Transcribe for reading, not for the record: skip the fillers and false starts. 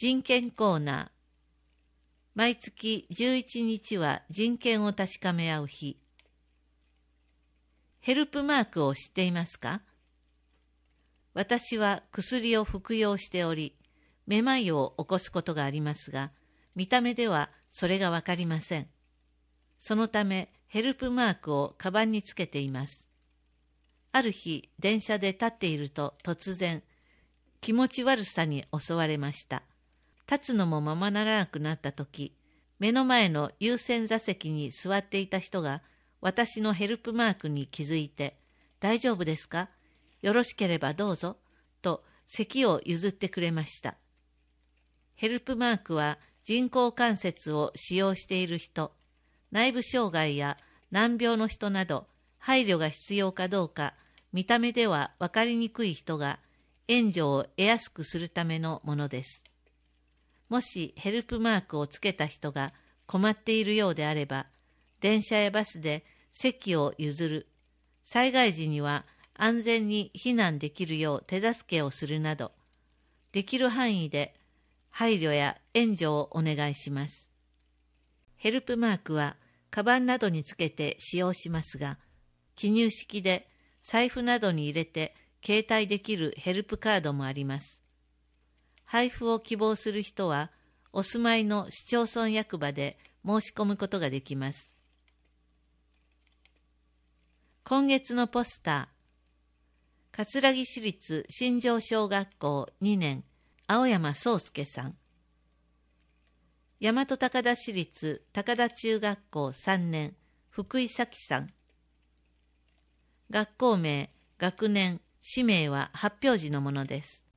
人権コーナー。毎月11日は人権を確かめ合う日。ヘルプマークを知っていますか？私は薬を服用しており、めまいを起こすことがありますが、見た目ではそれがわかりません。そのためヘルプマークをカバンにつけています。ある日、電車で立っていると突然、気持ち悪さに襲われました。立つのもままならなくなったとき、目の前の優先座席に座っていた人が私のヘルプマークに気づいて、大丈夫ですか？よろしければどうぞ、と席を譲ってくれました。ヘルプマークは人工関節を使用している人、内部障害や難病の人など、配慮が必要かどうか、見た目では分かりにくい人が援助を得やすくするためのものです。もしヘルプマークをつけた人が困っているようであれば、電車やバスで席を譲る、災害時には安全に避難できるよう手助けをするなど、できる範囲で配慮や援助をお願いします。ヘルプマークはカバンなどにつけて使用しますが、記入式で財布などに入れて携帯できるヘルプカードもあります。配布を希望する人は、お住まいの市町村役場で申し込むことができます。今月のポスター。葛城市立新庄小学校2年、青山宗介さん。大和高田市立高田中学校3年、福井咲さん。学校名、学年、氏名は発表時のものです。